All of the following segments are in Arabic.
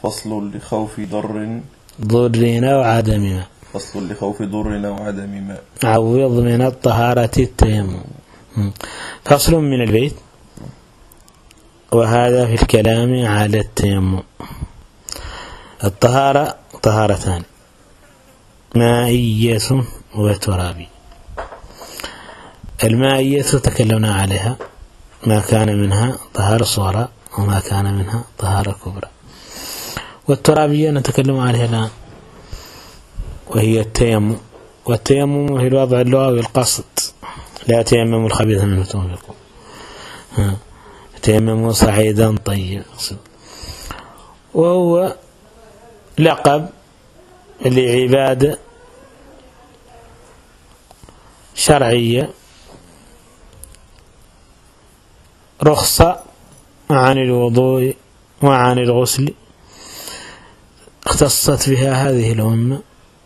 فصل لخوف ضر أو عدم ماء. فصل لخوف ضر أو عدم ماء. عوض من الطهارة التيمم. فصل من البيت، وهذا في الكلام على التيمم. الطهارة طهارتان، مائية وترابي. المائية تكلمنا عليها، ما كان منها طهارة صغرى وما كان منها طهارة كبرى. والترابية نتكلم عليها الآن، وهي التيمم. والتيمم في الوضع اللغوي القصد، لا تيمموا الخبيث منه تنفقون، تيمموا صعيدا طيبا. وهو لقب لعبادة شرعية، رخصة عن الوضوء وعن الغسل، اختصت بها هذه الأمة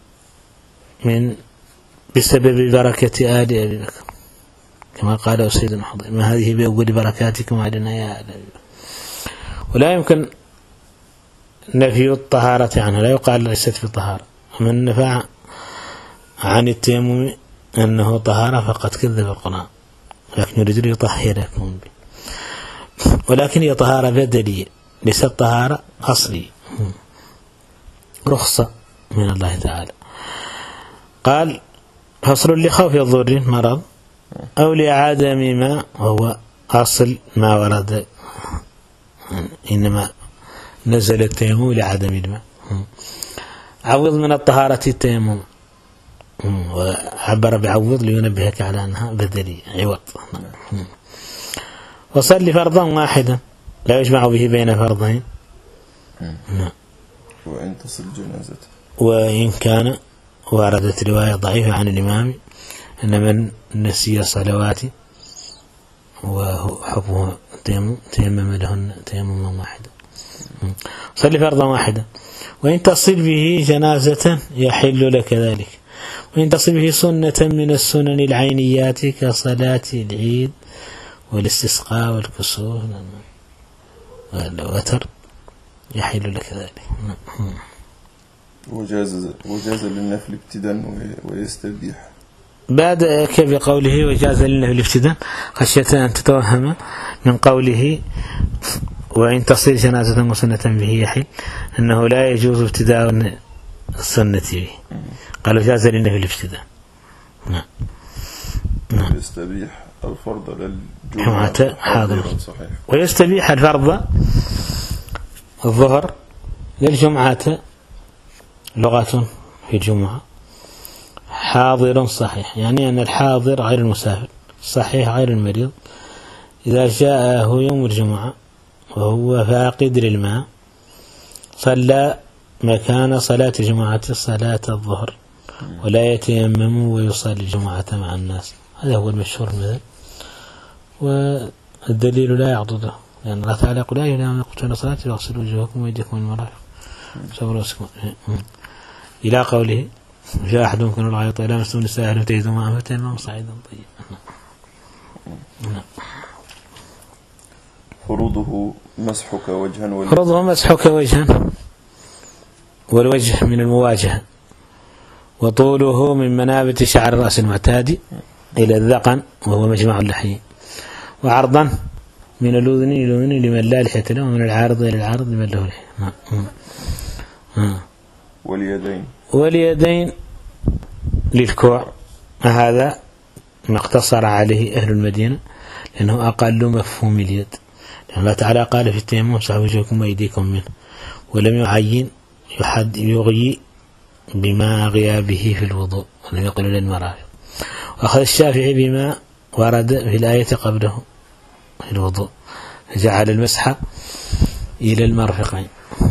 بسبب بركة آل أبي بكر، كما قال سيدنا حضير: ما هذه بأول بركاتكم علينا يا آل أبي بكر. ولا يمكن نفي الطهارة عنها، لا يقال ليست بطهارة. من نفع عن التيمم أنه طهارة فقد كذب القرآن، لكن يريد يطهركم به. ولكن هي طهارة بدلية، ليست طهارة أصلية، رخصة من الله تعالى. قال: فصل لخوف الضر مرض أو لعدم ماء، وهو أصل ما ورد، إنما نزل التيمم لعدم الماء. عوض من الطهارة التيمم، وعبر بعوض لينبهك على أنها بدلية، عوض. وصل فرضا واحدا لا يجمع به بين فرضين، وإن تصل جنازته. وإن كان وردت رواية ضعيفة عن الإمام أن من نسي صلوات وحبه تيمم لهن تيمما واحدا. صل فرضا واحدا. وإن تصل به جنازة يحل لك ذلك، وإن تصل به سنة من السنن العينيات كصلاة العيد والاستسقاء والكسوف والوتر يحل لك ذلك. وجاز للنفل ابتداء ويستبيح. بعد بقوله وجاز للنفل ابتداء، خشية أن تتوهم من قوله وإن تصل جنازة وسنة به يحل أنه لا يجوز ابتداء السنة به. قالوا جاز للنفل ابتداء. ويستبيح الفرض للجمعة حاضر، ويستبيح الفرض الظهر للجمعة لغة في الجمعة. حاضر صحيح، يعني أن الحاضر غير المسافر، صحيح غير المريض، إذا جاءه يوم الجمعة وهو فاقد للماء صلى مكان صلاة الجمعة صلاة الظهر ولا يتيمم ويصلي الجمعة مع الناس. هذا هو المشهور المذهب، والدليل لا يعضده، لأن الله تعالى يقول: يا أيها الذين آمنوا صلاة واغسلوا وجوهكم وأيديكم من المرافق إلى قوله: جاء أحد منكم الغائط إلى مسلم النساء فتجدوا ماء فتيمموا صعيدا طيبا. فروضه مسحك وجها فروضه مسحك وجها، والوجه من المواجهة، وطوله من منابت شعر الرأس المعتاد إلى الذقن وهو مجمع اللحيين، وعرضا من الأذن إلى الأذن لمن لا لحية له، ومن العارض إلى العارض لمن له لحية. واليدين للكوع، هذا ما اقتصر عليه أهل المدينة لأنه أقل مفهوم اليد، لأن الله تعالى قال في التيمم: امسحوا وجوهكم وأيديكم منه، ولم يعين يغيي بما غيابه في الوضوء، ولم يقل للمرافق. وأخذ الشافعي بما ورد في الآية قبله في الوضوء، فجعل المسح إلى المرفقين.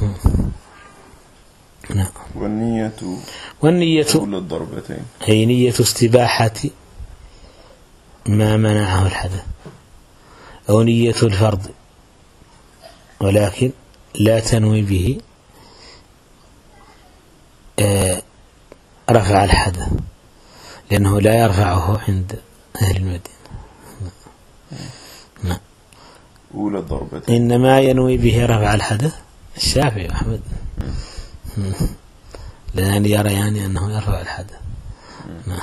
والنية الضربتين هي نية استباحة ما منعه الحدث، أو نية الفرض، ولكن لا تنوي به رفع الحدث، لأنه لا يرفعه عند أهل المدينة. أولى الضربتين إنما ينوي به رفع الحدث الشافعي أحمد لأن يرى يعني أنه يرفع الحدث. نعم.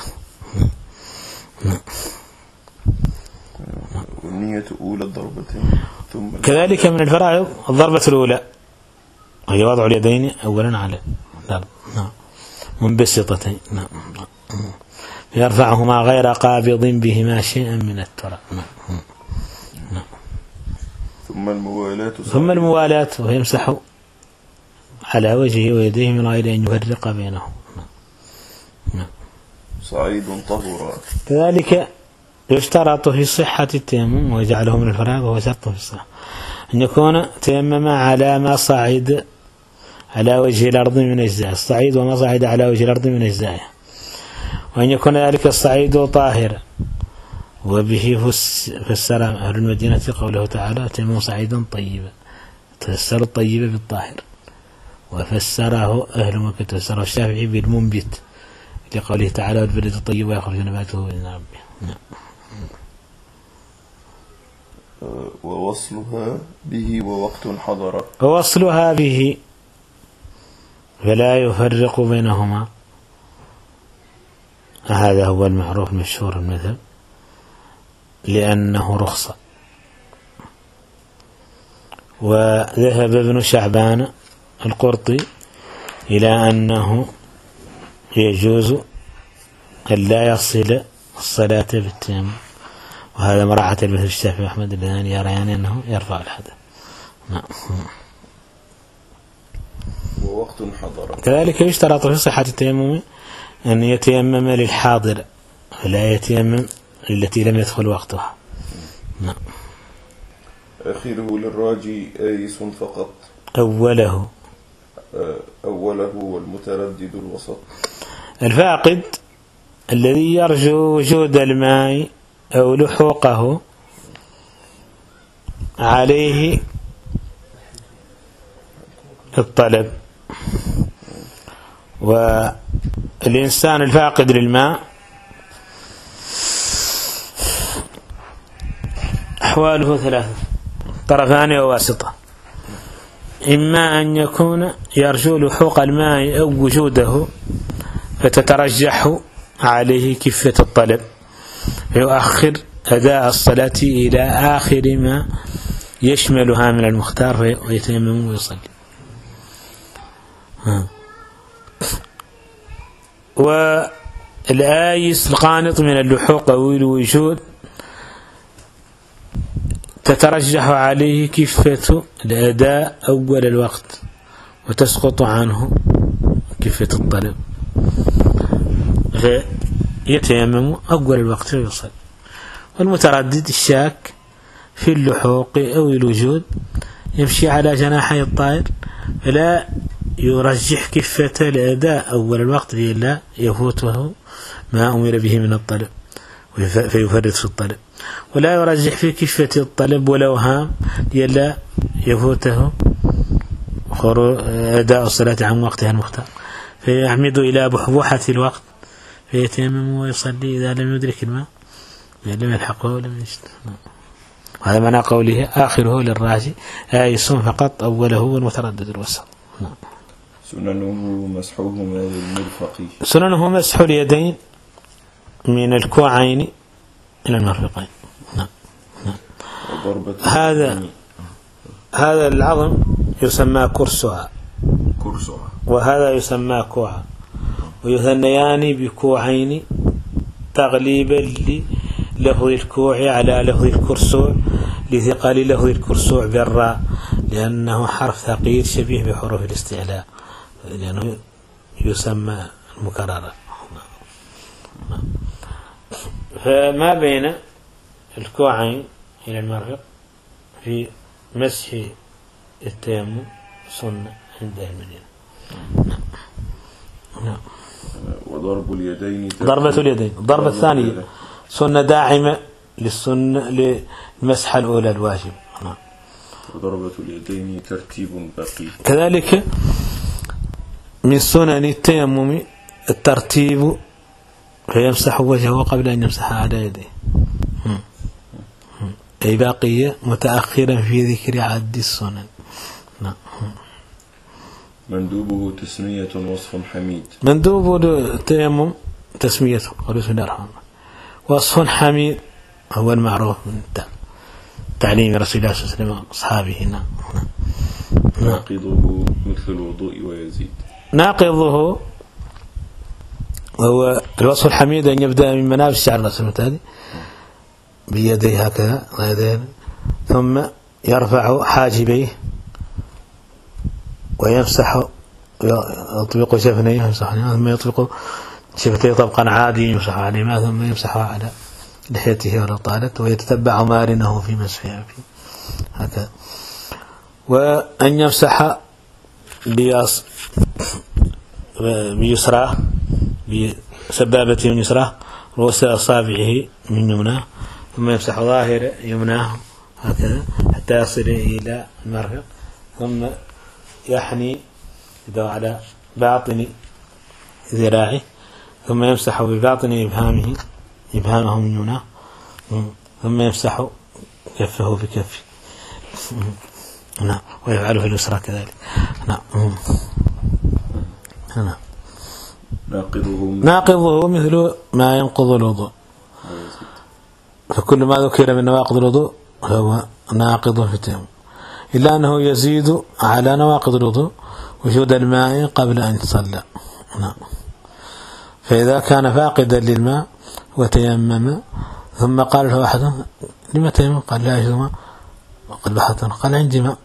والنية أولى الضربتين ثم كذلك من الفرائض الضربة الأولى وهي وضع اليدين أولا على الأرض. نعم. منبسطتين. نعم. يرفعهما غير قابض بهما شيئا من التراب. نعم. ثم الموالاة وهي يمسح على وجهه ويديه من غير أن يفرق بينهم. نعم. صعيد طهورا. كذلك يشترط في صحة التيمم ويجعله من الفراغ وهو شرط في الصحة أن يكون تيمم على ما صعد على وجه الأرض من أجزاء الصعيد وما صعد على وجه الأرض من أجزائه، وأن يكون ذلك الصعيد طاهرا. وبه فسر أهل المدينة قوله تعالى تيمم صعيدا طيبا، تفسر الطيب بالطاهر. وفسره أهل مكة فسره الشافعي بالمنبت لقوله تعالى والبلد الطيب ويخرج نباته من ربه. ووصلها به ووقت حضر. ووصلها به فلا يفرق بينهما، هذا هو المعروف المشهور المذهب لأنه رخصة. وذهب ابن شعبان القرطي إلى أنه يجوز أن لا يصل الصلاة بالتيمم، وهذا مراعاة المذهب الشافعي أحمد الذين يريان أنه يرفع الحدث. نعم. ووقت حضر. كذلك يشترط في صحة التيمم أن يتيمم للحاضر ولا يتيمم التي لم يدخل وقتها. نعم. آخره للراجي آيس فقط. أوله والمتردد الوسط. الفاقد الذي يرجو وجود الماء أو لحوقه عليه الطلب. والإنسان الفاقد للماء أحواله ثلاثة طرفان وواسطة، إما أن يكون يرجو لحوق الماء أو وجوده فتترجح عليه كفة الطلب فيؤخر أداء الصلاة إلى آخر ما يشملها من المختار ويتيمم ويصلي. والآيس القانط من اللحوق أو الوجود تترجح عليه كفة الأداء أول الوقت وتسقط عنه كفة الطلب فيتيمم أول الوقت ويصلي. والمتردد الشاك في اللحوق أو الوجود يمشي على جناحي الطائر فلا يرجح كفة الأداء أول الوقت لئلا يفوته ما أمر به من الطلب فيفرط في الطلب، ولا يرجح في كفة الطلب ولو هام لئلا يفوته أداء الصلاة عن وقتها المختار فيعمد إلى بحبوحة الوقت فيتيمم ويصلي إذا لم يدرك الماء لم يلحقه ولم يجد. هذا معنى قوله آخره للراجي آيس فقط أوله والمتردد الوسط. سننه مسحهما للمرفق. سننه مسح اليدين من الكوعين إلى المرفقين. نعم. هذا العظم يسمى كرسها وهذا يسمى كوعا، ويثنيان بكوعين تغليبا للفظ الكوع على لفظ الكرسوع لثقل لفظ الكرسوع بالراء لأنه حرف ثقيل شبيه بحروف الاستعلاء لأنه يسمى المكررة. فما بين الكوعين إلى المرفق في مسح التيمم سنة عند المدينة. وضرب اليدين ضربة اليدين الضربة الثانية سنة داعمة للسنة للمسحة الأولى الواجب. وضربة اليدين ترتيب بقي. كذلك من سنن التيمم الترتيب فيمسح وجهه قبل أن يمسح على يديه، أي باقية متأخرا في ذكر عد السنن. مندوبه تسمية وصف حميد. مندوب التيمم تسميته قول بسم الله الرحمن الرحيم. وصف حميد هو المعروف من تعليم رسول الله صلى الله عليه وسلم أصحابه. نعم. ناقضه مثل الوضوء ويزيد. ناقضه هو الوصف الحميد أن يبدأ من منابت الشعر الرسول هذه بيديه هكذا ثم يرفع حاجبيه ويمسح يطبق شفتيه يمسحها ثم يطبق شفتيه طبقا عادي يمسح عليهما ثم يمسحها على لحيته ولو طالت ويتتبع مارنه في مسحها فيه هكذا. وأن يمسح بيسراه بسبابته من يسراه رؤوس أصابعه من يمناه ثم يمسح ظاهر يمناه هكذا حتى يصل إلى المرفق ثم يحني يده على باطن ذراعه ثم يمسح بباطن إبهامه من يمناه ثم يمسح كفه بكفه. نعم. ويفعل في اليسرى كذلك. نعم. نعم. ناقضه مثل ما ينقض الوضوء. فكل ما ذكر من نواقض الوضوء هو ناقض في التيمم إلا أنه يزيد على نواقض الوضوء وجود الماء قبل أن يتصلى. نعم. فإذا كان فاقدا للماء وتيمم ثم قال له أحد لما تيمم؟ قال لا أجد ماء. قد بحثت قال عندي ماء.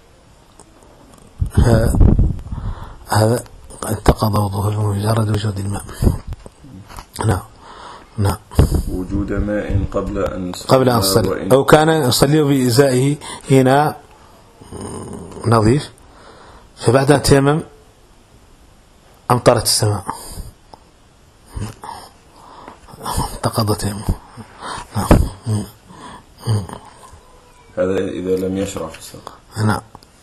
فهذا انتقض وضوءه بمجرد وجود الماء. نعم. نعم. وجود ماء قبل أن يصلي أو كان يصلي بإزائه إناء نظيف فبعد أن تيمم أمطرت السماء انتقض تيمم. نعم. هذا إذا لم يشرع في الصلاة. نعم.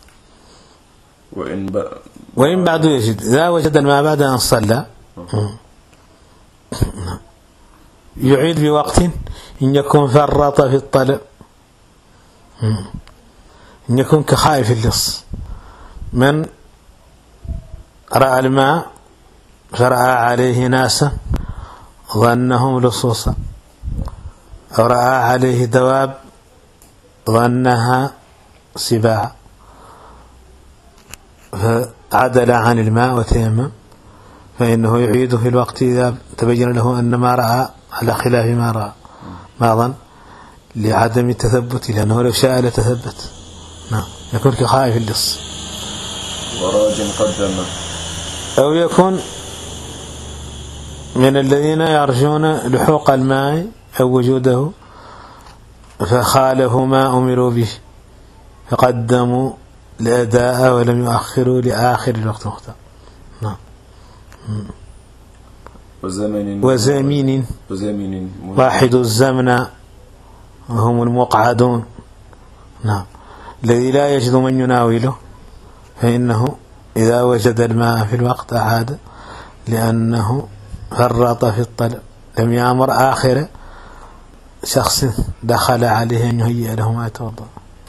وإن بعد يجد إذا وجد الماء بعد أن صلى يعيد بوقت إن يكون فرط في الطلب إن يكون كخائف اللص من رأى الماء فرأى عليه ناسا ظنهم لصوصا أو رأى عليه دواب ظنها سباع فعدل عن الماء وتيمم فإنه يعيده في الوقت إذا تبين له أن ما رأى على خلاف ما رأى ما ظن لعدم التثبت لأنه لو شاء لتثبت. نعم. يكون كخائف اللص وراج قدم أو يكون من الذين يرجون لحوق الماء أو وجوده فخالفوا ما أمروا به فقدموا الأداء ولم يؤخروا لآخر الوقت المختار. نعم. وزمين واحد الزمن وهم المقعدون. نعم. الذي لا يجد من يناوله فإنه إذا وجد الماء في الوقت أعاد لأنه فرط في الطلب لم يأمر آخر شخص دخل عليه أن يهيئ له ما يتوضأ.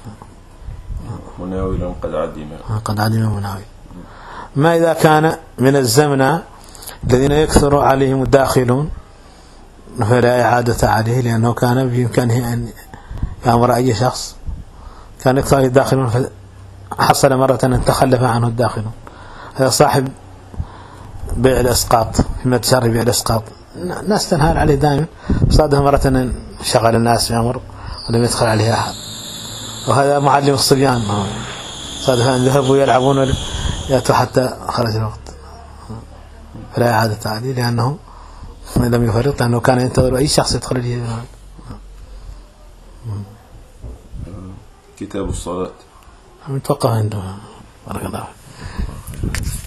مناولا قد عدم مناول. ما إذا كان من الزمن الذين يكثر عليهم الداخلون فلا إعادة عليه لأنه كان بإمكانه أن يأمر أي شخص كان يكثر عليه الداخلون فحصل مرة أن تخلف عنه الداخلون. هذا صاحب بيع الأسقاط في متجر بيع الأسقاط الناس تنهال عليه دائما صادها مرة أن شغل الناس يأمر ولم يدخل عليه أحد. وهذا معلم الصبيان صادها أن ذهبوا يلعبون يأتوا حتى خرج الوقت فلا إعادة عليه لأنه لم يفرط لأنه كان ينتظر أي شخص يدخل عليه. كتاب الصلاة متوقع عنده. بارك الله.